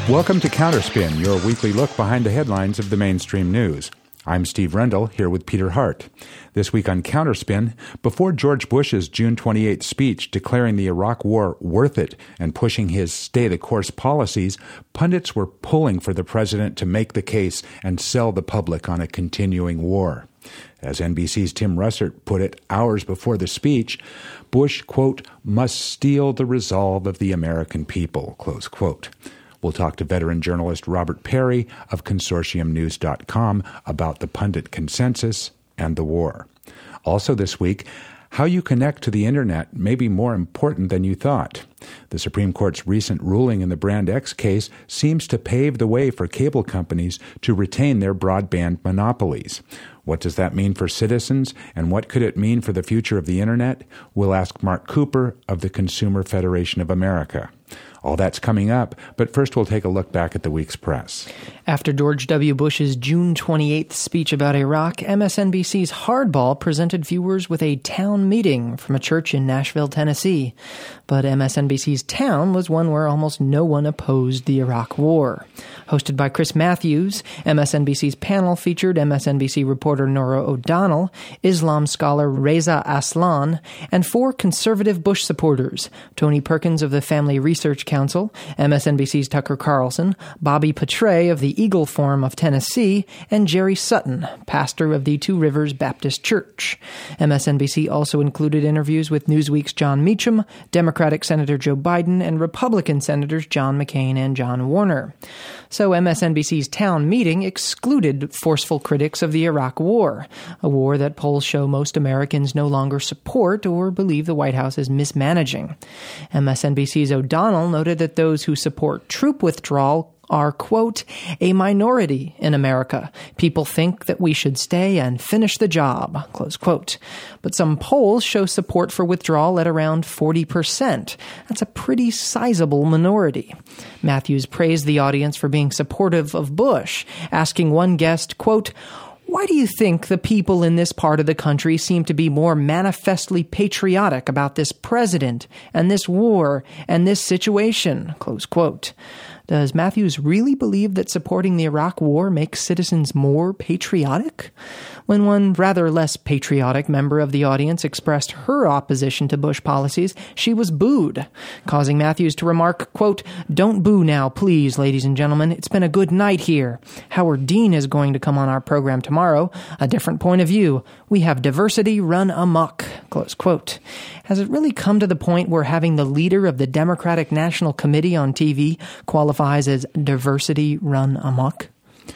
Welcome to Counterspin, your weekly look behind the headlines of the mainstream news. I'm Steve Rendell, here with Peter Hart. This week on Counterspin, before George Bush's June 28th speech declaring the Iraq War worth it and pushing his stay-the-course policies, pundits were pulling for the president to make the case and sell the public on a continuing war. As NBC's Tim Russert put it hours before the speech, Bush, quote, must steel the resolve of the American people, close quote. We'll talk to veteran journalist Robert Perry of ConsortiumNews.com about the pundit consensus and the war. Also this week, how you connect to the Internet may be more important than you thought. The Supreme Court's recent ruling in the Brand X case seems to pave the way for cable companies to retain their broadband monopolies. What does that mean for citizens, and what could it mean for the future of the Internet? We'll ask Mark Cooper of the Consumer Federation of America. All that's coming up, but first we'll take a look back at the week's press. After George W. Bush's June 28th speech about Iraq, MSNBC's Hardball presented viewers with a town meeting from a church in Nashville, Tennessee. But MSNBC's town was one where almost no one opposed the Iraq War. Hosted by Chris Matthews, MSNBC's panel featured MSNBC reporter Norah O'Donnell, Islam scholar Reza Aslan, and 4 conservative Bush supporters, Tony Perkins of the Family Research Council, MSNBC's Tucker Carlson, Bobby Petray of the Eagle Forum of Tennessee, and Jerry Sutton, pastor of the Two Rivers Baptist Church. MSNBC also included interviews with Newsweek's John Meacham, Democratic Senator Joe Biden, and Republican Senators John McCain and John Warner. So MSNBC's town meeting excluded forceful critics of the Iraq War, a war that polls show most Americans no longer support or believe the White House is mismanaging. MSNBC's O'Donnell noted that those who support troop withdrawal are, quote, a minority in America. People think that we should stay and finish the job, close quote. But some polls show support for withdrawal at around 40%. That's a pretty sizable minority. Matthews praised the audience for being supportive of Bush, asking one guest, quote, why do you think the people in this part of the country seem to be more manifestly patriotic about this president and this war and this situation, close quote. Does Matthews really believe that supporting the Iraq War makes citizens more patriotic? When one rather less patriotic member of the audience expressed her opposition to Bush policies, she was booed, causing Matthews to remark, quote, don't boo now, please, ladies and gentlemen. It's been a good night here. Howard Dean is going to come on our program tomorrow. A different point of view. We have diversity run amok, close quote. Has it really come to the point where having the leader of the Democratic National Committee on TV qualifies as diversity run amok?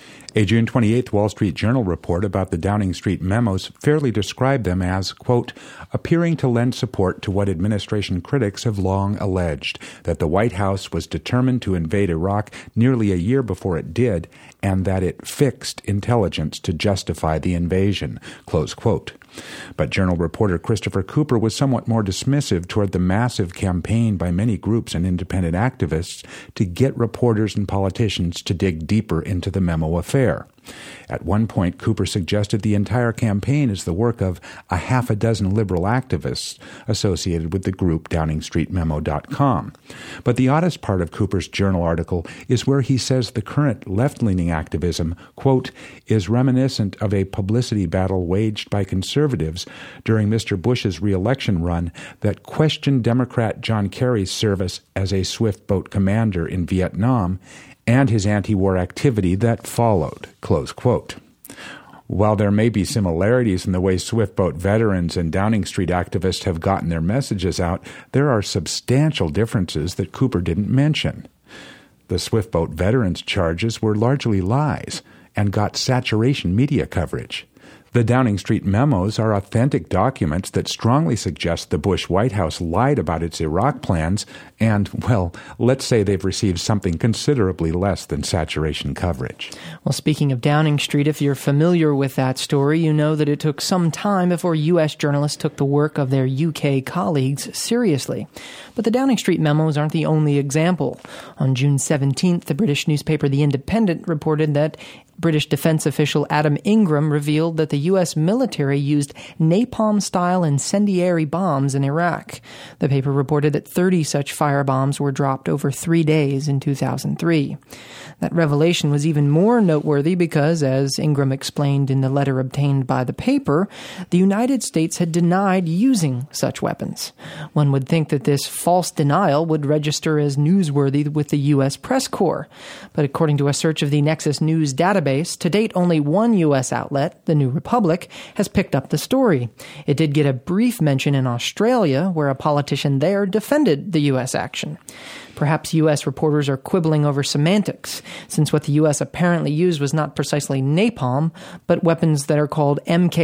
A June 28th Wall Street Journal report about the Downing Street memos fairly described them as, quote, appearing to lend support to what administration critics have long alleged, that the White House was determined to invade Iraq nearly a year before it did, and that it fixed intelligence to justify the invasion, close quote. But Journal reporter Christopher Cooper was somewhat more dismissive toward the massive campaign by many groups and independent activists to get reporters and politicians to dig deeper into the memo affair. At one point, Cooper suggested the entire campaign is the work of a half a dozen liberal activists associated with the group DowningStreetMemo.com. But the oddest part of Cooper's Journal article is where he says the current left-leaning activism, quote, is reminiscent of a publicity battle waged by conservatives during Mr. Bush's re-election run that questioned Democrat John Kerry's service as a swift boat commander in Vietnam and his anti-war activity that followed, close quote. While there may be similarities in the way swift-boat veterans and Downing Street activists have gotten their messages out, there are substantial differences that Cooper didn't mention. The swift-boat veterans' charges were largely lies and got saturation media coverage. The Downing Street memos are authentic documents that strongly suggest the Bush White House lied about its Iraq plans and, well, let's say they've received something considerably less than saturation coverage. Well, speaking of Downing Street, if you're familiar with that story, you know that it took some time before U.S. journalists took the work of their UK colleagues seriously. But the Downing Street memos aren't the only example. On June 17th, the British newspaper The Independent reported that British defense official Adam Ingram revealed that the U.S. military used napalm-style incendiary bombs in Iraq. The paper reported that 30 such firebombs were dropped over 3 days in 2003. That revelation was even more noteworthy because, as Ingram explained in the letter obtained by the paper, the United States had denied using such weapons. One would think that this false denial would register as newsworthy with the U.S. press corps. But according to a search of the Nexus News database, to date only one U.S. outlet, the New Republic, has picked up the story. It did get a brief mention in Australia, where a politician there defended the U.S. action. Perhaps U.S. reporters are quibbling over semantics, since what the U.S. apparently used was not precisely napalm, but weapons that are called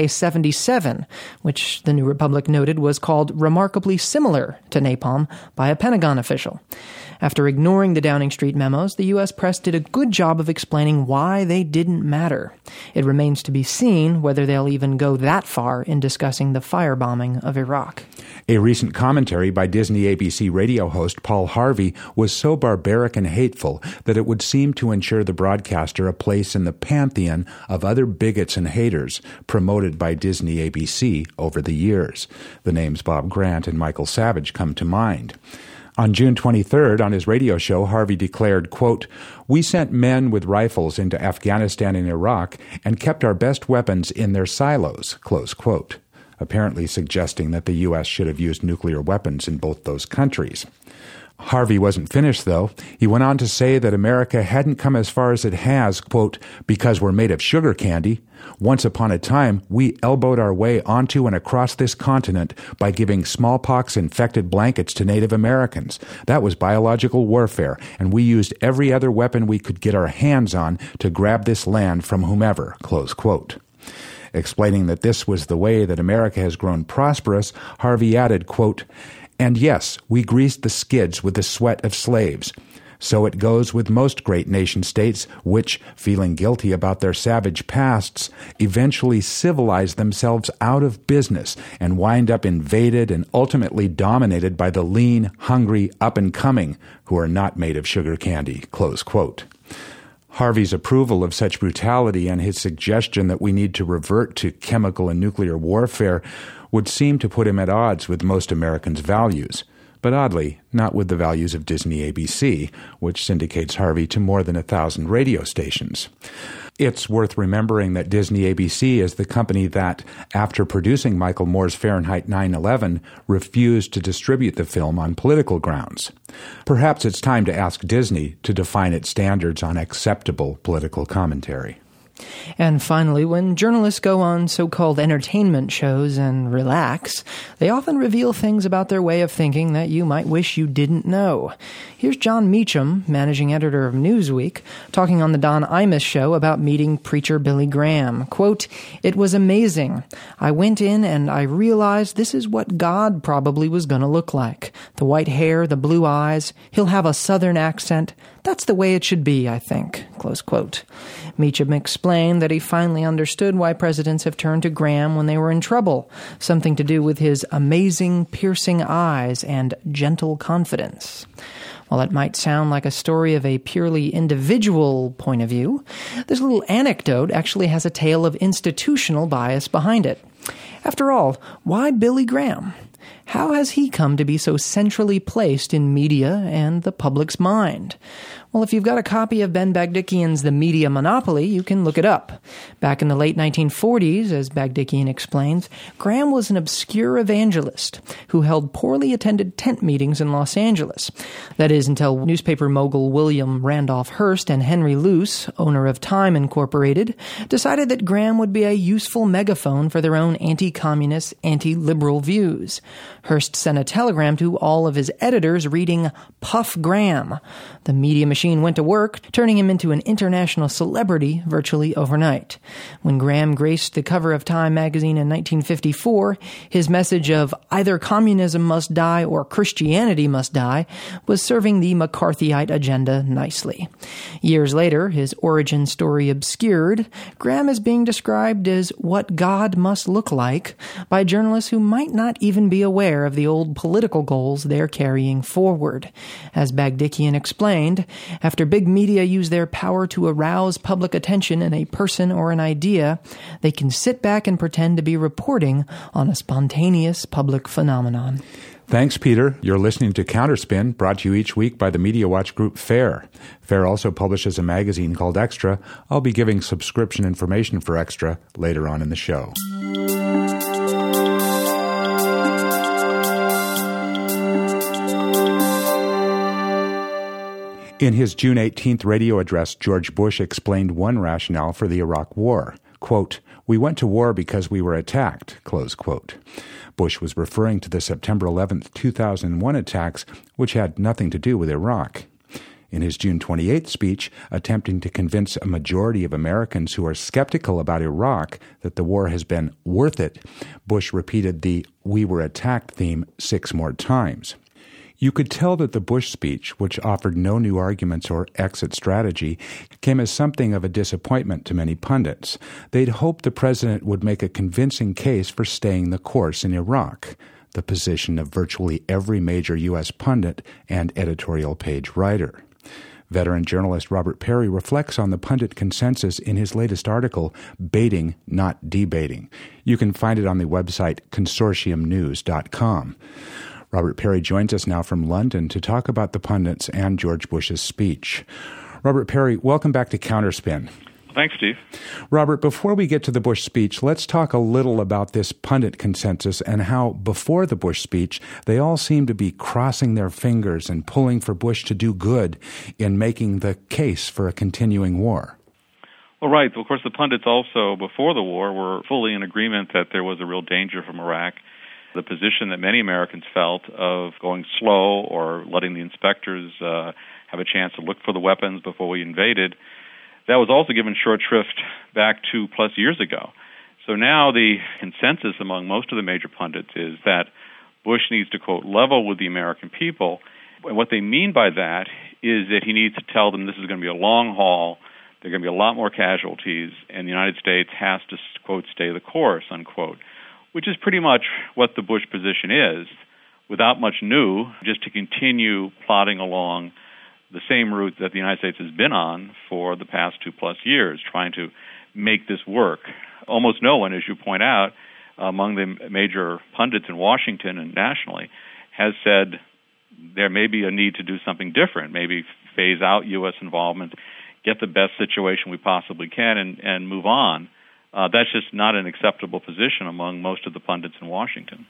MK-77, which the New Republic noted was called remarkably similar to napalm by a Pentagon official. After ignoring the Downing Street memos, the U.S. press did a good job of explaining why they didn't matter. It remains to be seen whether they'll even go that far in discussing the firebombing of Iraq. A recent commentary by Disney ABC radio host Paul Harvey was so barbaric and hateful that it would seem to ensure the broadcaster a place in the pantheon of other bigots and haters promoted by Disney ABC over the years. The names Bob Grant and Michael Savage come to mind. On June 23rd, on his radio show, Harvey declared, quote, "We sent men with rifles into Afghanistan and Iraq and kept our best weapons in their silos," close quote, apparently suggesting that the U.S. should have used nuclear weapons in both those countries. Harvey wasn't finished, though. He went on to say that America hadn't come as far as it has, quote, "because we're made of sugar candy. Once upon a time, we elbowed our way onto and across this continent by giving smallpox-infected blankets to Native Americans. That was biological warfare, and we used every other weapon we could get our hands on to grab this land from whomever," close quote. Explaining that this was the way that America has grown prosperous, Harvey added, quote, "And yes, we greased the skids with the sweat of slaves. So it goes with most great nation-states which, feeling guilty about their savage pasts, eventually civilize themselves out of business and wind up invaded and ultimately dominated by the lean, hungry, up-and-coming who are not made of sugar candy," close quote. Harvey's approval of such brutality and his suggestion that we need to revert to chemical and nuclear warfare would seem to put him at odds with most Americans' values, but oddly, not with the values of Disney ABC, which syndicates Harvey to more than 1,000 radio stations. It's worth remembering that Disney ABC is the company that, after producing Michael Moore's Fahrenheit 9/11, refused to distribute the film on political grounds. Perhaps it's time to ask Disney to define its standards on acceptable political commentary. And finally, when journalists go on so-called entertainment shows and relax, they often reveal things about their way of thinking that you might wish you didn't know. Here's John Meacham, managing editor of Newsweek, talking on the Don Imus show about meeting preacher Billy Graham. Quote, "It was amazing. I went in and I realized this is what God probably was going to look like. The white hair, the blue eyes. He'll have a southern accent. That's the way it should be, I think," close quote. Meacham explained that he finally understood why presidents have turned to Graham when they were in trouble, something to do with his amazing, piercing eyes and gentle confidence. While it might sound like a story of a purely individual point of view, this little anecdote actually has a tale of institutional bias behind it. After all, why Billy Graham? How has he come to be so centrally placed in media and the public's mind? Well, if you've got a copy of Ben Bagdikian's The Media Monopoly, you can look it up. Back in the late 1940s, as Bagdikian explains, Graham was an obscure evangelist who held poorly attended tent meetings in Los Angeles. That is, until newspaper mogul William Randolph Hearst and Henry Luce, owner of Time Incorporated, decided that Graham would be a useful megaphone for their own anti-communist, anti-liberal views. Hearst sent a telegram to all of his editors reading, "Puff Graham." The media machine went to work, turning him into an international celebrity virtually overnight. When Graham graced the cover of Time magazine in 1954, his message of either communism must die or Christianity must die was serving the McCarthyite agenda nicely. Years later, his origin story obscured, Graham is being described as what God must look like by journalists who might not even be aware aware of the old political goals they're carrying forward. As Bagdikian explained, after big media use their power to arouse public attention in a person or an idea, they can sit back and pretend to be reporting on a spontaneous public phenomenon. Thanks, Peter. You're listening to Counterspin, brought to you each week by the Media Watch group FAIR. FAIR also publishes a magazine called Extra. I'll be giving subscription information for Extra later on in the show. In his June 18th radio address, George Bush explained one rationale for the Iraq War. Quote, "We went to war because we were attacked," close quote. Bush was referring to the September 11th, 2001 attacks, which had nothing to do with Iraq. In his June 28th speech, attempting to convince a majority of Americans who are skeptical about Iraq that the war has been worth it, Bush repeated the "we were attacked" theme 6 more times. You could tell that the Bush speech, which offered no new arguments or exit strategy, came as something of a disappointment to many pundits. They'd hoped the president would make a convincing case for staying the course in Iraq, the position of virtually every major U.S. pundit and editorial page writer. Veteran journalist Robert Perry reflects on the pundit consensus in his latest article, Baiting, Not Debating. You can find it on the website consortiumnews.com. Robert Perry joins us now from London to talk about the pundits and George Bush's speech. Robert Perry, welcome back to Counterspin. Thanks, Steve. Robert, before we get to the Bush speech, let's talk a little about this pundit consensus and how, before the Bush speech, they all seem to be crossing their fingers and pulling for Bush to do good in making the case for a continuing war. Well, right. Of course, the pundits also, before the war, were fully in agreement that there was a real danger from Iraq. The position that many Americans felt of going slow or letting the inspectors have a chance to look for the weapons before we invaded, that was also given short shrift back 2+ years ago. So now the consensus among most of the major pundits is that Bush needs to, quote, level with the American people. And what they mean by that is that he needs to tell them this is going to be a long haul, there are going to be a lot more casualties, and the United States has to, quote, stay the course, unquote, which is pretty much what the Bush position is, without much new, just to continue plodding along the same route that the United States has been on for the past 2+ years, trying to make this work. Almost no one, as you point out, among the major pundits in Washington and nationally, has said there may be a need to do something different, maybe phase out U.S. involvement, get the best situation we possibly can, and move on. That's just not an acceptable position among most of the pundits in Washington.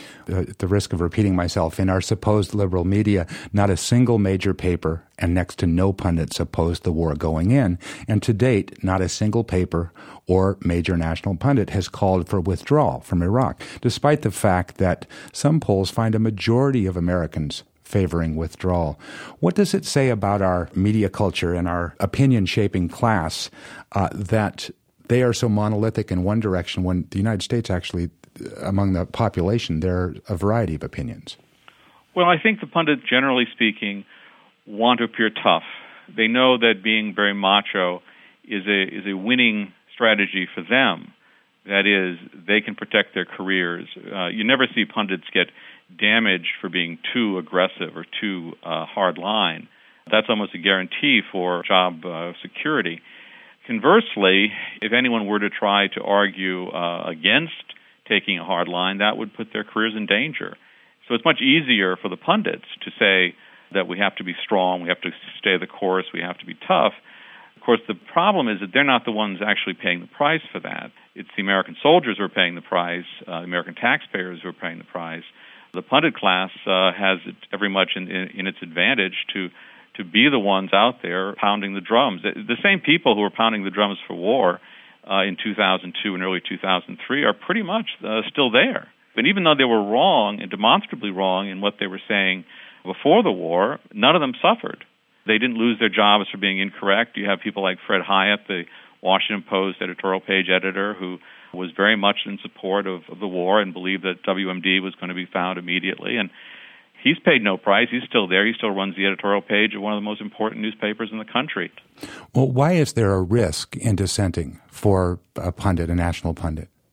At the risk of repeating myself, in our supposed liberal media, not a single major paper and next to no pundits opposed the war going in. And to date, not a single paper or major national pundit has called for withdrawal from Iraq, despite the fact that some polls find a majority of Americans favoring withdrawal. What does it say about our media culture and our opinion-shaping class that they are so monolithic in one direction when the United States actually, among the population, there are a variety of opinions? Well, I think the pundits, generally speaking, want to appear tough. They know that being very macho is a winning strategy for them. That is, they can protect their careers. You never see pundits get damaged for being too aggressive or too hard line. That's almost a guarantee for job security. Conversely, if anyone were to try to argue against taking a hard line, that would put their careers in danger. So it's much easier for the pundits to say that we have to be strong, we have to stay the course, we have to be tough. Of course, the problem is that they're not the ones actually paying the price for that. It's the American soldiers who are paying the price, the American taxpayers who are paying the price. The pundit class has it every much in its advantage to be the ones out there pounding the drums. The same people who were pounding the drums for war in 2002 and early 2003 are pretty much still there. But even though they were wrong and demonstrably wrong in what they were saying before the war, none of them suffered. They didn't lose their jobs for being incorrect. You have people like Fred Hyatt, the Washington Post editorial page editor, who was very much in support of the war and believed that WMD was going to be found immediately. And he's paid no price. He's still there. He still runs the editorial page of one of the most important newspapers in the country. Well, why is there a risk in dissenting for a pundit, a national pundit?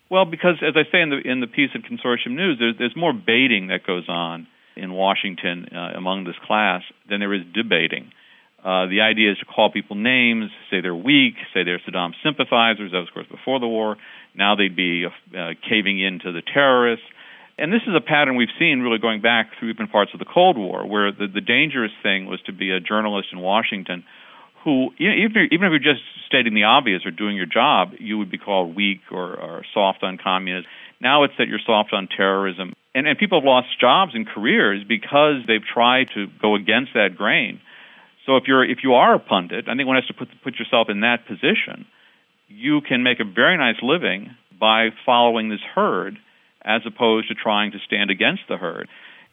Well, because as I say in the piece at Consortium News, there's more baiting that goes on in Washington among this class than there is debating. The idea is to call people names, say they're weak, say they're Saddam sympathizers. That was, of course, before the war. Now they'd be caving in to the terrorists. And this is a pattern we've seen really going back through even parts of the Cold War, where the dangerous thing was to be a journalist in Washington who, even if you're just stating the obvious or doing your job, you would be called weak or soft on communism. Now it's that you're soft on terrorism. And people have lost jobs and careers because they've tried to go against that grain. So if you are a pundit, I think one has to put yourself in that position. You can make a very nice living by following this herd as opposed to trying to stand against the herd.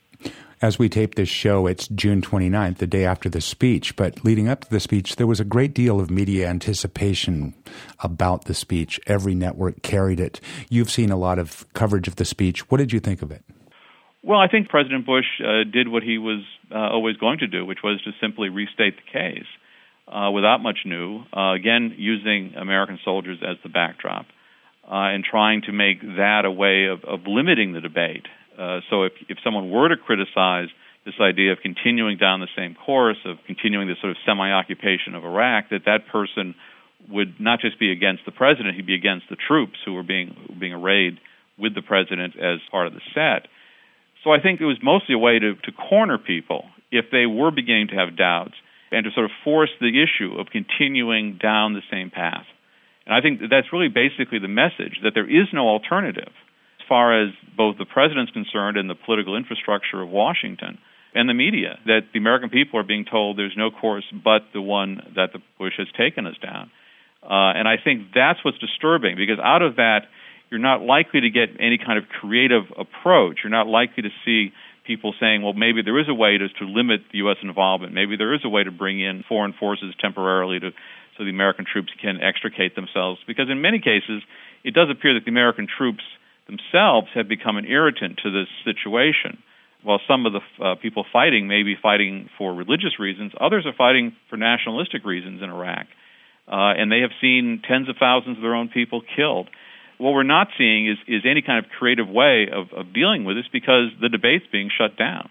As we tape this show, it's June 29th, the day after the speech. But leading up to the speech, there was a great deal of media anticipation about the speech. Every network carried it. You've seen a lot of coverage of the speech. What did you think of it? Well, I think President Bush did what he was always going to do, which was to simply restate the case without much new, again, using American soldiers as the backdrop and trying to make that a way of limiting the debate. So if someone were to criticize this idea of continuing down the same course, of continuing this sort of semi-occupation of Iraq, that person would not just be against the president, he'd be against the troops who were being arrayed with the president as part of the set. So I think it was mostly a way to corner people if they were beginning to have doubts and to sort of force the issue of continuing down the same path. And I think that's really basically the message, that there is no alternative as far as both the president's concerned and the political infrastructure of Washington and the media, that the American people are being told there's no course but the one that the Bush has taken us down. And I think that's what's disturbing, because out of that, you're not likely to get any kind of creative approach. You're not likely to see people saying, well, maybe there is a way to limit the U.S. involvement. Maybe there is a way to bring in foreign forces temporarily so the American troops can extricate themselves. Because in many cases, it does appear that the American troops themselves have become an irritant to this situation. While some of the people fighting may be fighting for religious reasons, others are fighting for nationalistic reasons in Iraq. And they have seen tens of thousands of their own people killed. What we're not seeing is any kind of creative way of dealing with this, because the debate's being shut down.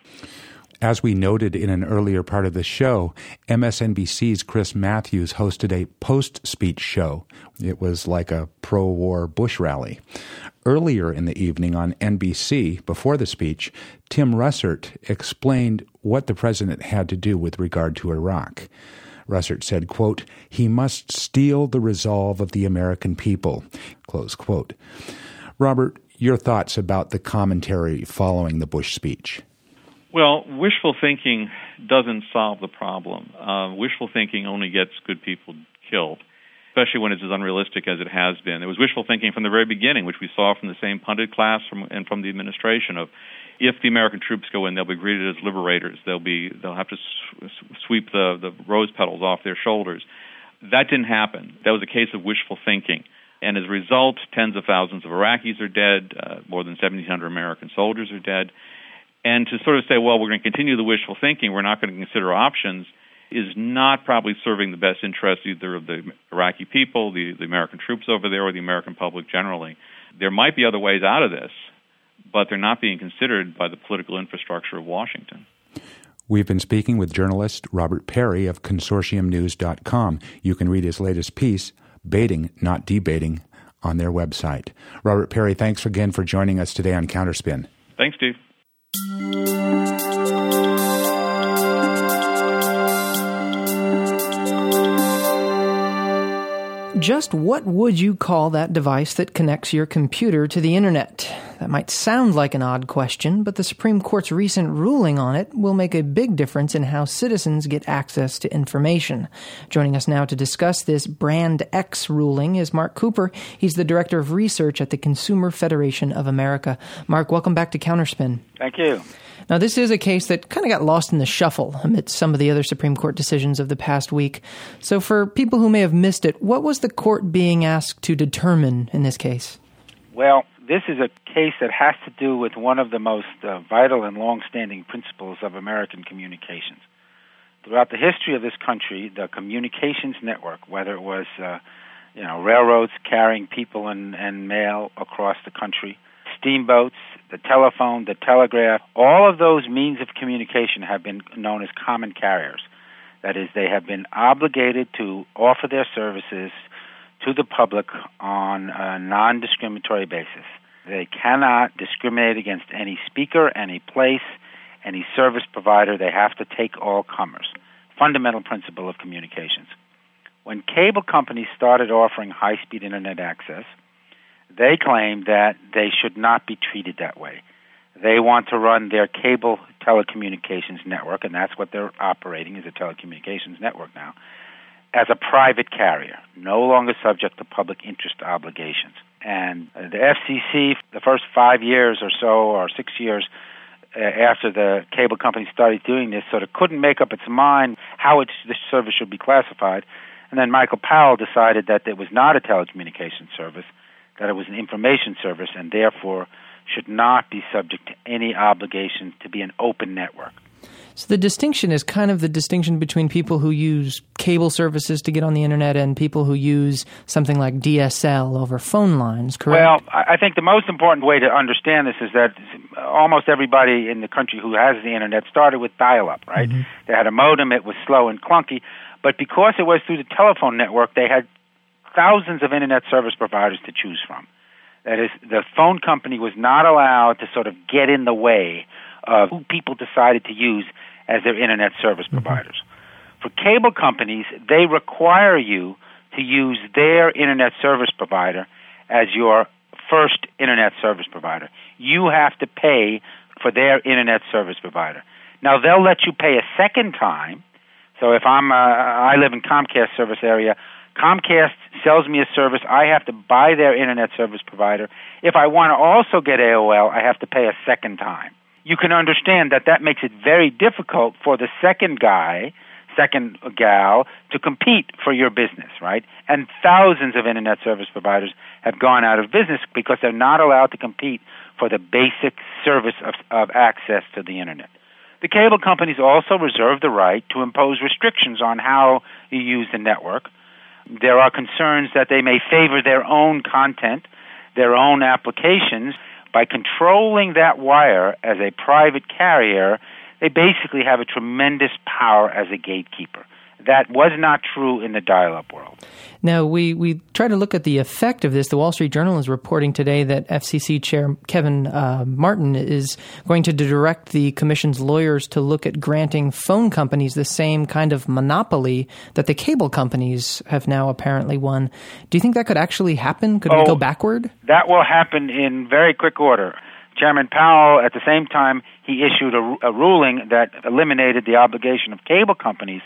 As we noted in an earlier part of the show, MSNBC's Chris Matthews hosted a post-speech show. It was like a pro-war Bush rally. Earlier in the evening on NBC, before the speech, Tim Russert explained what the president had to do with regard to Iraq. Russert said, quote, "He must steel the resolve of the American people," close quote. Robert, your thoughts about the commentary following the Bush speech? Well, wishful thinking doesn't solve the problem. Wishful thinking only gets good people killed, especially when it's as unrealistic as it has been. There was wishful thinking from the very beginning, which we saw from the same pundit class and from the administration of, if the American troops go in, they'll be greeted as liberators. They'll have to sweep the rose petals off their shoulders. That didn't happen. That was a case of wishful thinking. And as a result, tens of thousands of Iraqis are dead. More than 1,700 American soldiers are dead. And to sort of say, well, we're going to continue the wishful thinking, we're not going to consider options, is not probably serving the best interest either of the Iraqi people, the American troops over there, or the American public generally. There might be other ways out of this, but they're not being considered by the political infrastructure of Washington. We've been speaking with journalist Robert Parry of ConsortiumNews.com. You can read his latest piece, Baiting, Not Debating, on their website. Robert Parry, thanks again for joining us today on Counterspin. Thanks, Steve. Just what would you call that device that connects your computer to the internet? That might sound like an odd question, but the Supreme Court's recent ruling on it will make a big difference in how citizens get access to information. Joining us now to discuss this Brand X ruling is Mark Cooper. He's the Director of Research at the Consumer Federation of America. Mark, welcome back to Counterspin. Thank you. Now, this is a case that kind of got lost in the shuffle amidst some of the other Supreme Court decisions of the past week. So for people who may have missed it, what was the court being asked to determine in this case? Well, this is a case that has to do with one of the most vital and long-standing principles of American communications. Throughout the history of this country, the communications network, whether it was railroads carrying people and mail across the country, steamboats, the telephone, the telegraph. All of those means of communication have been known as common carriers. That is, they have been obligated to offer their services to the public on a non-discriminatory basis. They cannot discriminate against any speaker, any place, any service provider. They have to take all comers. Fundamental principle of communications. When cable companies started offering high-speed Internet access, they claimed that they should not be treated that way. They want to run their cable telecommunications network, and that's what they're operating as a telecommunications network now, as a private carrier, no longer subject to public interest obligations. And the FCC, the first 5 years or so, or 6 years after the cable company started doing this, sort of couldn't make up its mind how the service should be classified. And then Michael Powell decided that it was not a telecommunications service, that it was an information service, and therefore should not be subject to any obligation to be an open network. So the distinction is kind of the distinction between people who use cable services to get on the Internet and people who use something like DSL over phone lines, correct? Well, I think the most important way to understand this is that almost everybody in the country who has the Internet started with dial-up, right? Mm-hmm. They had a modem, it was slow and clunky, but because it was through the telephone network, they had thousands of Internet service providers to choose from. That is, the phone company was not allowed to sort of get in the way of who people decided to use as their Internet service providers. For cable companies, they require you to use their Internet service provider as your first Internet service provider. You have to pay for their Internet service provider. Now, they'll let you pay a second time. So if I live in Comcast service area, Comcast sells me a service. I have to buy their Internet service provider. If I want to also get AOL, I have to pay a second time. You can understand that makes it very difficult for the second gal, to compete for your business, right? And thousands of Internet service providers have gone out of business because they're not allowed to compete for the basic service of access to the Internet. The cable companies also reserve the right to impose restrictions on how you use the network. There are concerns that they may favor their own content, their own applications. By controlling that wire as a private carrier, they basically have a tremendous power as a gatekeeper. That was not true in the dial-up world. Now, we try to look at the effect of this. The Wall Street Journal is reporting today that FCC Chair Kevin Martin is going to direct the Commission's lawyers to look at granting phone companies the same kind of monopoly that the cable companies have now apparently won. Do you think that could actually happen? Could we go backward? That will happen in very quick order. Chairman Powell, at the same time, he issued a ruling that eliminated the obligation of cable companies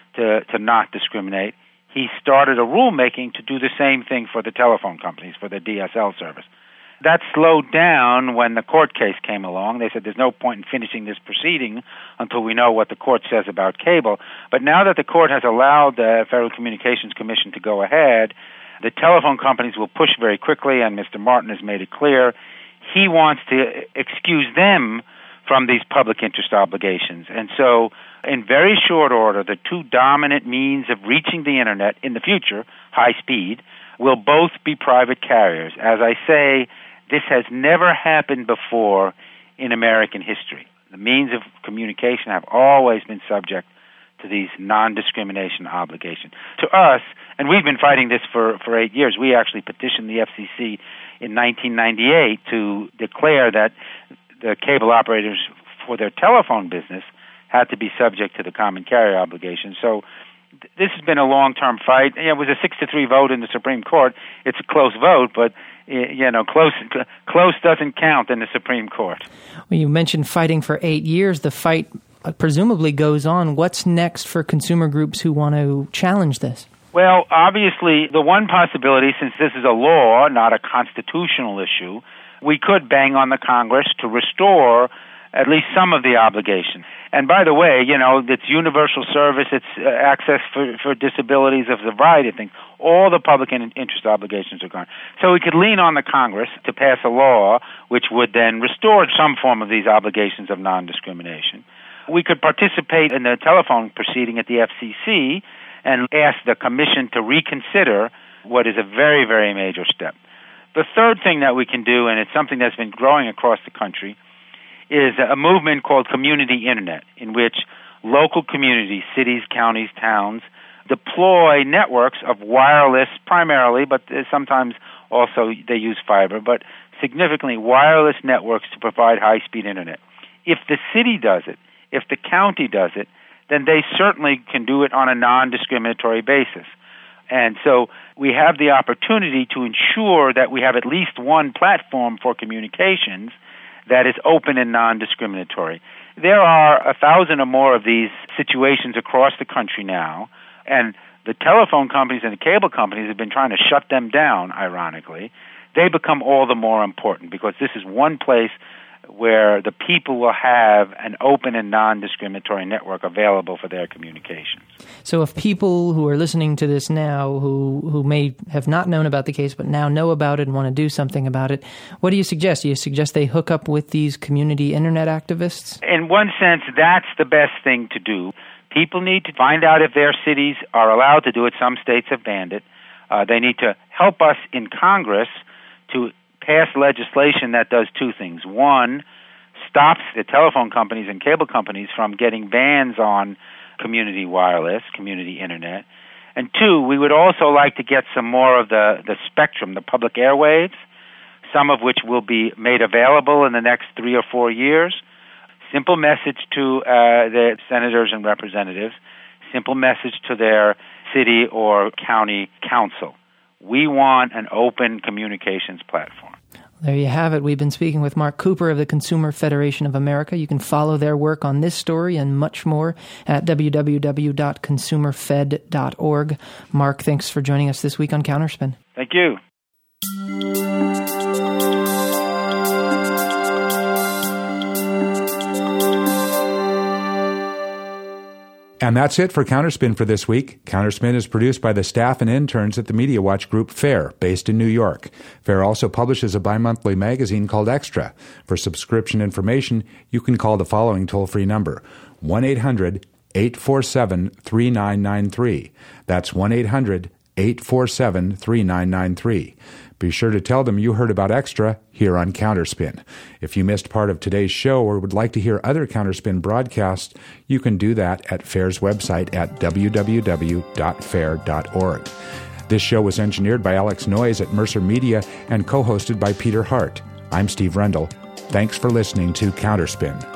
to not discriminate. He started a rulemaking to do the same thing for the telephone companies, for the DSL service. That slowed down when the court case came along. They said there's no point in finishing this proceeding until we know what the court says about cable. But now that the court has allowed the Federal Communications Commission to go ahead, the telephone companies will push very quickly, and Mr. Martin has made it clear he wants to excuse them from these public interest obligations. And so, in very short order, the two dominant means of reaching the Internet in the future, high speed, will both be private carriers. As I say, this has never happened before in American history. The means of communication have always been subject to these non-discrimination obligations. To us, and we've been fighting this for 8 years, we actually petitioned the FCC in 1998 to declare that the cable operators for their telephone business had to be subject to the common carrier obligation. So this has been a long-term fight. It was a 6-3 vote in the Supreme Court. It's a close vote, but close doesn't count in the Supreme Court. Well, you mentioned fighting for 8 years. The fight presumably goes on. What's next for consumer groups who want to challenge this? Well, obviously, the one possibility, since this is a law, not a constitutional issue, we could bang on the Congress to restore at least some of the obligation. And by the way, it's universal service, it's access for disabilities of a variety of things. All the public interest obligations are gone. So we could lean on the Congress to pass a law which would then restore some form of these obligations of non-discrimination. We could participate in the telephone proceeding at the FCC and ask the Commission to reconsider what is a very, very major step. The third thing that we can do, and it's something that's been growing across the country, is a movement called Community Internet, in which local communities, cities, counties, towns, deploy networks of wireless primarily, but sometimes also they use fiber, but significantly wireless networks to provide high-speed internet. If the city does it, if the county does it, then they certainly can do it on a non-discriminatory basis. And so we have the opportunity to ensure that we have at least one platform for communications that is open and non-discriminatory. There are 1,000 or more of these situations across the country now, and the telephone companies and the cable companies have been trying to shut them down, ironically. They become all the more important because this is one place where the people will have an open and non-discriminatory network available for their communications. So if people who are listening to this now who may have not known about the case but now know about it and want to do something about it, what do you suggest? Do you suggest they hook up with these community internet activists? In one sense, that's the best thing to do. People need to find out if their cities are allowed to do it. Some states have banned it. They need to help us in Congress to pass legislation that does two things. One, stops the telephone companies and cable companies from getting bans on community wireless, community internet. And two, we would also like to get some more of the spectrum, the public airwaves, some of which will be made available in the next 3 or 4 years. Simple message to the senators and representatives, simple message to their city or county council. We want an open communications platform. There you have it. We've been speaking with Mark Cooper of the Consumer Federation of America. You can follow their work on this story and much more at www.consumerfed.org. Mark, thanks for joining us this week on Counterspin. Thank you. And that's it for Counterspin for this week. Counterspin is produced by the staff and interns at the Media Watch Group FAIR, based in New York. FAIR also publishes a bi-monthly magazine called Extra. For subscription information, you can call the following toll-free number, 1-800-847-3993. That's 1-800-847-3993. Be sure to tell them you heard about Extra here on Counterspin. If you missed part of today's show or would like to hear other Counterspin broadcasts, you can do that at FAIR's website at www.fair.org. This show was engineered by Alex Noyes at Mercer Media and co-hosted by Peter Hart. I'm Steve Rendell. Thanks for listening to Counterspin.